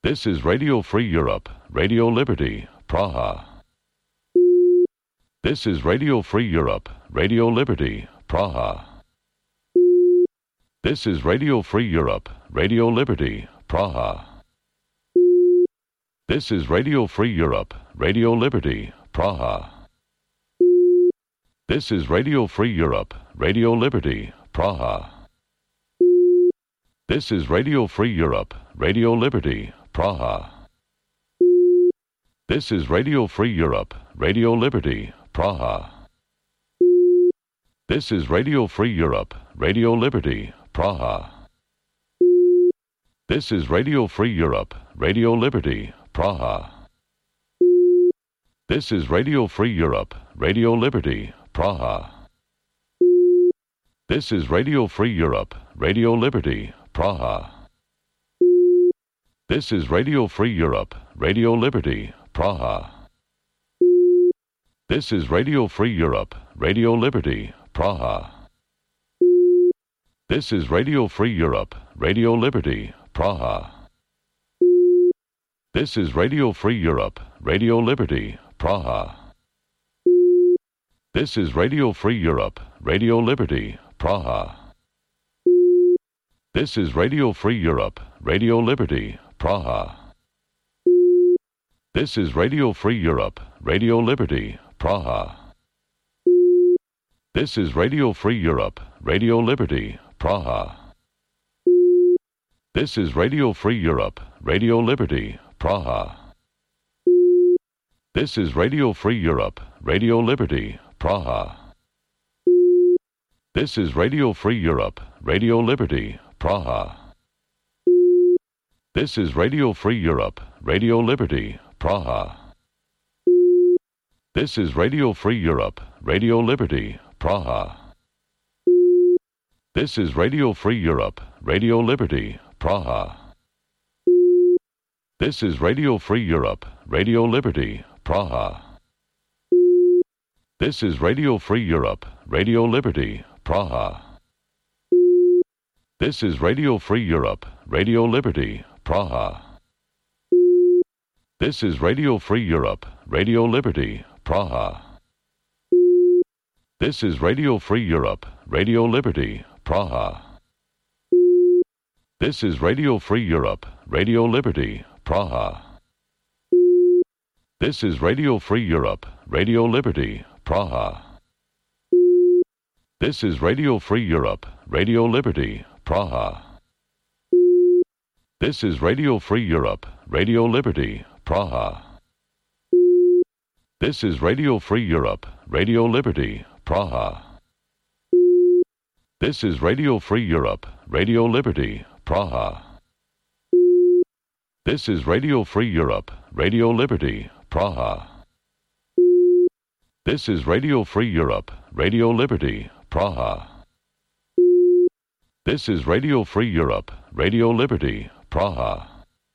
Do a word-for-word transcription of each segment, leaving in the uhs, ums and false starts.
This is Radio Free Europe, Radio Liberty, Praha. This is Radio Free Europe, Radio Liberty, Praha. This is Radio Free Europe, Radio Liberty, Praha. This is Radio Free Europe, Radio Liberty, Praha. This is Radio Free Europe, Radio Liberty, Praha. This is Radio Free Europe, Radio Liberty, Praha. This is Radio Free Europe, Radio Liberty, Praha. This is Radio Free Europe, Radio Liberty, Praha. This is Radio Free Europe, Radio Liberty, Praha. This is Radio Free Europe, Radio Liberty, Praha. This is Radio Free Europe, Radio Liberty, Praha. This is Radio Free Europe, Radio Liberty, Praha. This is Radio Free Europe, Radio Liberty, Praha. This is Radio Free Europe, Radio Liberty, Praha. This is Radio Free Europe, Radio Liberty, Praha. This is Radio Free Europe, Radio Liberty, Praha. This is Radio Free Europe, Radio Liberty, Praha. This is Radio Free Europe, Radio Liberty, Praha. This is Radio Free Europe, Radio Liberty, Praha. This is Radio Free Europe, Radio Liberty, Praha. This is Radio Free Europe, Radio Liberty, Praha. This is Radio Free Europe, Radio Liberty, Praha. This is Radio Free Europe, Radio Liberty, Praha. This is Radio Free Europe, Radio Liberty, Praha. This is Radio Free Europe, Radio Liberty, Praha. This is Radio Free Europe, Radio Liberty, Praha. This is Radio Free Europe, Radio Liberty, Praha. This is Radio Free Europe, Radio Liberty, Praha. This is Radio Free Europe, Radio Liberty, Praha. This is Radio Free Europe, Radio Liberty, Praha. This is Radio Free Europe, Radio Liberty, Praha. This is Radio Free Europe, Radio Liberty, Praha. This is Radio Free Europe, Radio Liberty, Praha. This is Radio Free Europe, Radio Liberty, Praha. This is Radio Free Europe, Radio Liberty, Praha. This is Radio Free Europe, Radio Liberty, Praha. This is Radio Free Europe, Radio Liberty, Praha. This is Radio Free Europe, Radio Liberty, Praha. This is Radio Free Europe, Radio Liberty, Praha.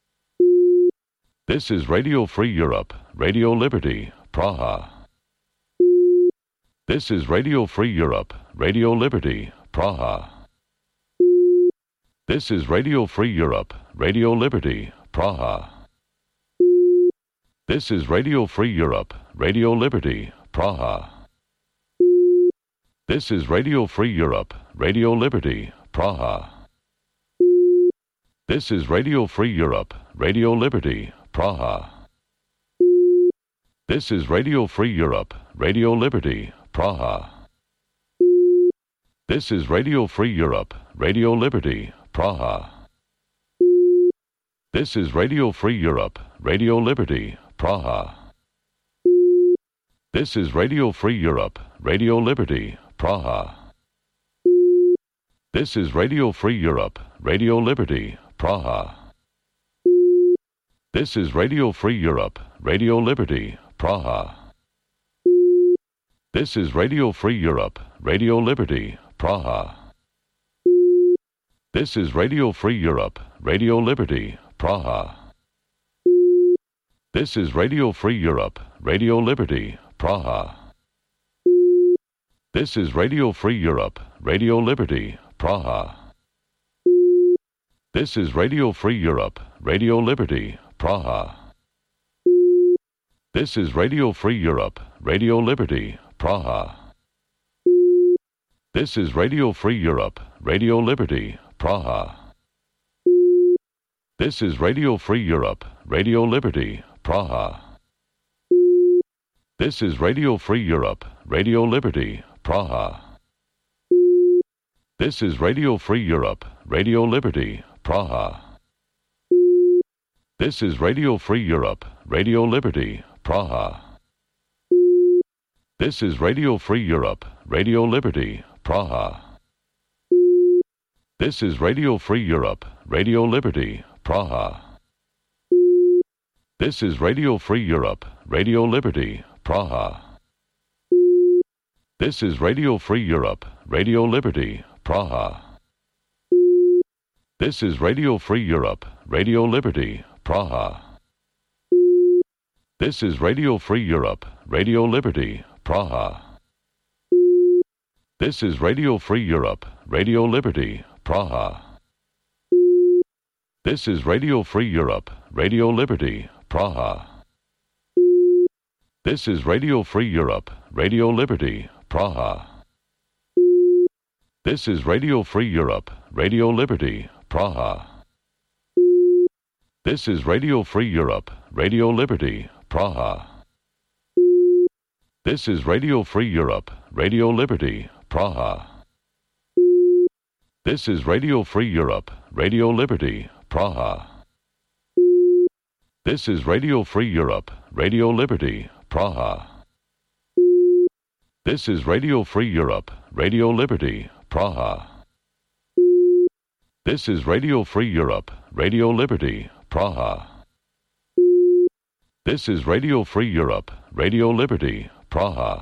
This is Radio Free Europe, Radio Liberty, Praha. This is Radio Free Europe, Radio Liberty, Praha. This is Radio Free Europe, Radio Liberty, Praha. This is Radio Free Europe, Radio Liberty, Praha. This is Radio Free Europe, Radio Liberty, Praha. This is Radio Free Europe, Radio Liberty, Praha. This is Radio Free Europe, Radio Liberty, Praha. This is Radio Free Europe, Radio Liberty, Praha. This is Radio Free Europe, Radio Liberty, Praha. This is Radio Free Europe, Radio Liberty, Praha. This is Radio Free Europe, Radio Liberty, Praha. This is Radio Free Europe, Radio Liberty, Praha. This is Radio Free Europe, Radio Liberty, Praha. This is Radio Free Europe, Radio Liberty, Praha. This is Radio Free Europe, Radio Liberty, Praha. This is Radio Free Europe, Radio Liberty, Praha. This is Radio Free Europe, Radio Liberty, Praha. This is Radio Free Europe, Radio Liberty, Praha. This is Radio Free Europe, Radio Liberty, Praha. This is Radio Free Europe, Radio Liberty, Praha. This is Radio Free Europe, Radio Liberty, Praha. This is Radio Free Europe, Radio Liberty, Praha. This is Radio Free Europe, Radio Liberty, Praha. This is Radio Free Europe, Radio Liberty, Praha. This is Radio Free Europe, Radio Liberty, Praha. This is Radio Free Europe, Radio Liberty, Praha. This is Radio Free Europe, Radio Liberty, Praha. This is Radio Free Europe, Radio Liberty, Praha. This is Radio Free Europe, Radio Liberty, Praha. This is Radio Free Europe, Radio Liberty, Praha. This is Radio Free Europe, Radio Liberty, Praha. This is Radio Free Europe, Radio Liberty, Praha. This is Radio Free Europe, Radio Liberty, Praha. This is Radio Free Europe, Radio Liberty, Praha. This is Radio Free Europe, Radio Liberty, Praha. This is Radio Free Europe, Radio Liberty, Praha. This is Radio Free Europe, Radio Liberty, Praha. This is Radio Free Europe, Radio Liberty, Praha. This is Radio Free Europe, Radio Liberty, Praha. This is Radio Free Europe, Radio Liberty, Praha.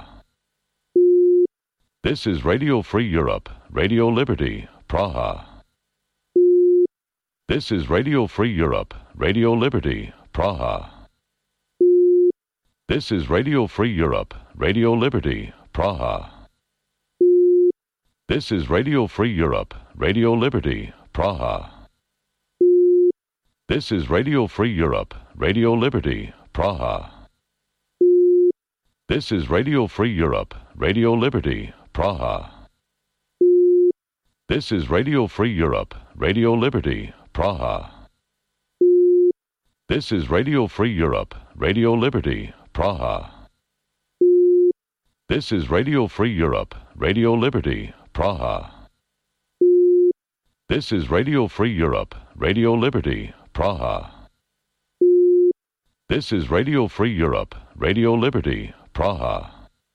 This is Radio Free Europe, Radio Liberty, Praha. This is Radio Free Europe, Radio Liberty, Praha. This is Radio Free Europe, Radio Liberty, Praha. This is Radio Free Europe, Radio Liberty, Praha. This is Radio Free Europe, Radio Liberty, Praha. This is Radio Free Europe, Radio Liberty, Praha. This is Radio Free Europe, Radio Liberty, Praha. This is Radio Free Europe, Radio Liberty, Praha. This is Radio Free Europe, Radio Liberty, Praha. This is Radio Free Europe, Radio Liberty, Praha. This is Radio Free Europe, Radio Liberty, Praha.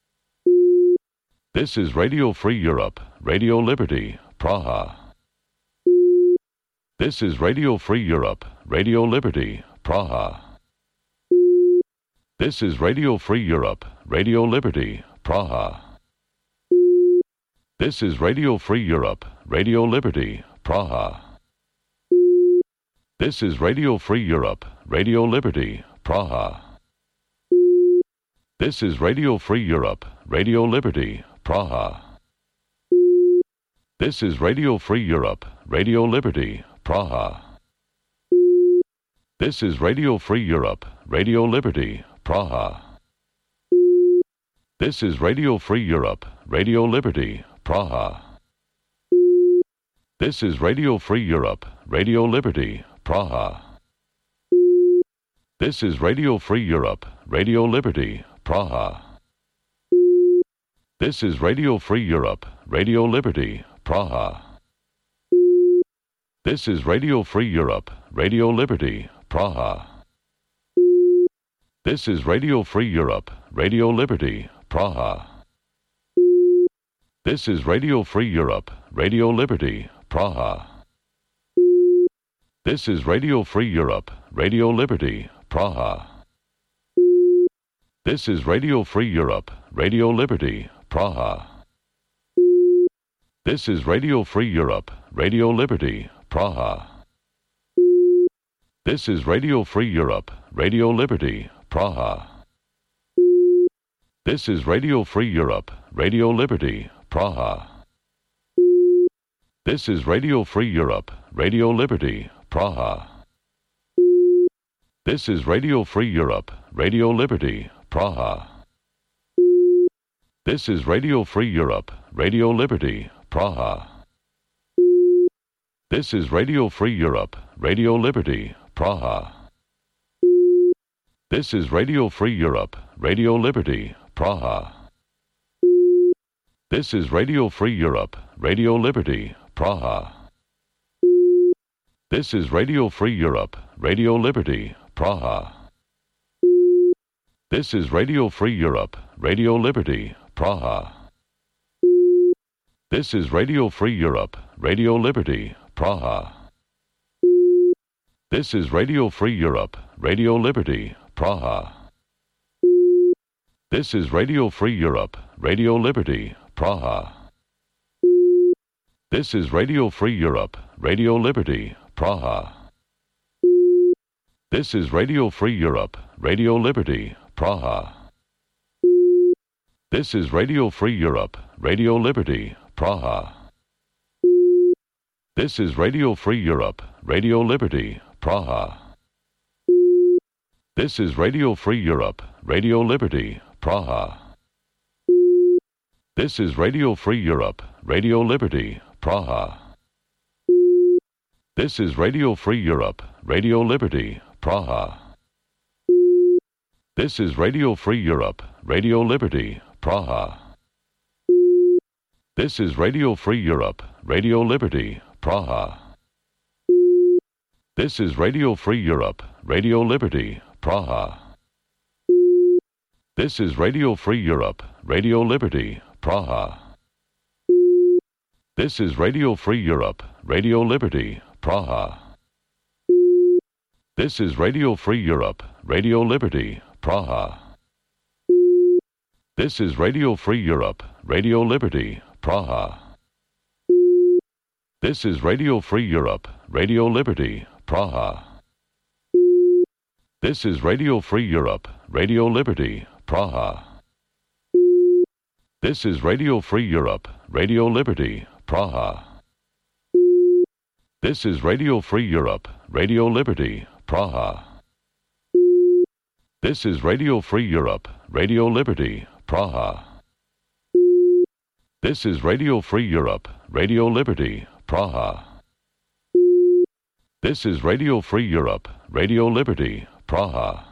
This is Radio Free Europe, Radio Liberty, Praha. This is Radio Free Europe, Radio Liberty, Praha. This is Radio Free Europe, Radio Liberty, Praha. This is Radio Free Europe, Radio Liberty, Praha. This is Radio Free Europe, Radio Liberty, Praha. This is Radio Free Europe, Radio Liberty, Praha. This is Radio Free Europe, Radio Liberty, Praha. This is Radio Free Europe, Radio Liberty, Praha. This is Radio Free Europe, Radio Liberty, Praha. This is Radio Free Europe, Radio Liberty, Praha. This is Radio Free Europe, Radio Liberty, Praha. This is Radio Free Europe, Radio Liberty, Praha. This is Radio Free Europe, Radio Liberty, Praha. This is Radio Free Europe, Radio Liberty, Praha. This is Radio Free Europe, Radio Liberty, Praha. This is Radio Free Europe, Radio Liberty, Praha. This is Radio Free Europe, Radio Liberty, Praha. This is Radio Free Europe, Radio Liberty, Praha. This is Radio Free Europe, Radio Liberty, Praha. This is Radio Free Europe, Radio Liberty, Praha. This is Radio Free Europe, Radio Liberty, Praha. This is Radio Free Europe, Radio Liberty, Praha. This is Radio Free Europe, Radio Liberty, Praha. This is Radio Free Europe, Radio Liberty, Praha. This is Radio Free Europe, Radio Liberty, Praha. This is Radio Free Europe, Radio Liberty, Praha. This is Radio Free Europe, Radio Liberty, Praha. This is Radio Free Europe, Radio Liberty, Praha. This is Radio Free Europe, Radio Liberty, Praha. This is Radio Free Europe, Radio Liberty, Praha. This is Radio Free Europe, Radio Liberty, Praha. This is Radio Free Europe, Radio Liberty, Praha. This is Radio Free Europe, Radio Liberty, Praha. This is Radio Free Europe, Radio Liberty, Praha. This is Radio Free Europe, Radio Liberty, Praha. This is Radio Free Europe, Radio Liberty, Praha. This is Radio Free Europe, Radio Liberty, Praha. This is Radio Free Europe, Radio Liberty, Praha. This is Radio Free Europe, Radio Liberty, Praha. This is Radio Free Europe, Radio Liberty, Praha. This is Radio Free Europe, Radio Liberty, Praha. This is Radio Free Europe, Radio Liberty, Praha. This is Radio Free Europe, Radio Liberty, Praha. This is Radio Free Europe, Radio Liberty, Praha. This is Radio Free Europe, Radio Liberty, Praha. This is Radio Free Europe, Radio Liberty, Praha. This is Radio Free Europe, Radio Liberty, Praha. This is Radio Free Europe, Radio Liberty, Praha. This is Radio Free Europe, Radio Liberty, Praha. This is Radio Free Europe, Radio Liberty, Praha. This is Radio Free Europe, Radio Liberty, Praha. This is Radio Free Europe, Radio Liberty, Praha.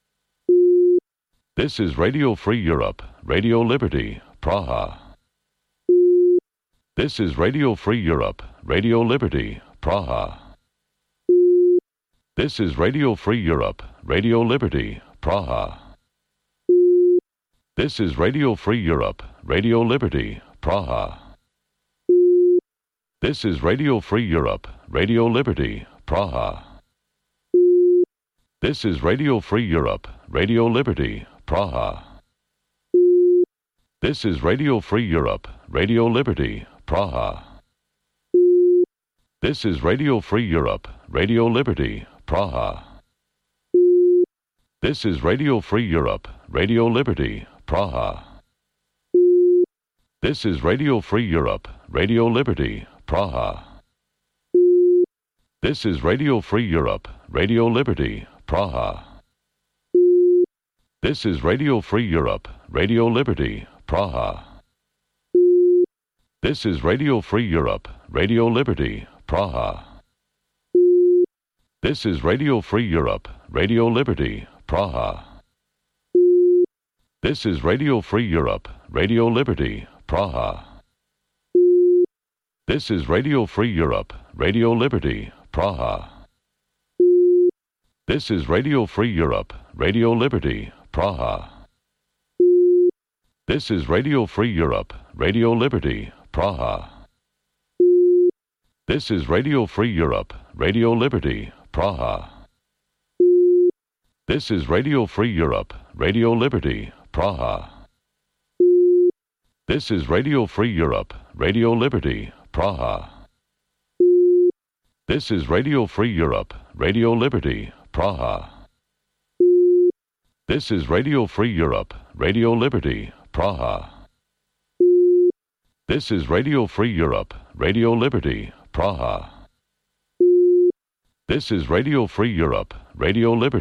This is Radio Free Europe, Radio Liberty, Praha. This is Radio Free Europe, Radio Liberty, Praha. This is Radio Free Europe, Radio Liberty, Praha. This is Radio Free Europe, Radio Liberty, Praha. This is Radio Free Europe, Radio Liberty, Praha. This is Radio Free Europe, Radio Liberty, Praha. This is Radio Free Europe, Radio Liberty, Praha. This is Radio Free Europe, Radio Liberty, Praha. This is Radio Free Europe, Radio Liberty, Praha. This is Radio Free Europe, Radio Liberty, Praha. This is Radio Free Europe, Radio Liberty, Praha. This is Radio Free Europe, Radio Liberty, Praha. This is Radio Free Europe, Radio Liberty, Praha. This is Radio Free Europe, Radio Liberty, Praha. This is Radio Free Europe, Radio Liberty, Praha. This is Radio Free Europe, Radio Liberty, Praha. This is Radio Free Europe, Radio Liberty, Praha. This is Radio Free Europe, Radio Liberty, Praha. This is Radio Free Europe, Radio Liberty, Praha. This is Radio Free Europe, Radio Liberty, Praha. This is Radio Free Europe, Radio Liberty, Praha. This is Radio Free Europe, Radio Liberty, Praha. This is Radio Free Europe, Radio Liberty, Praha. This is Radio Free Europe, Radio Liberty, Praha. This is Radio Free Europe, Radio Liberty.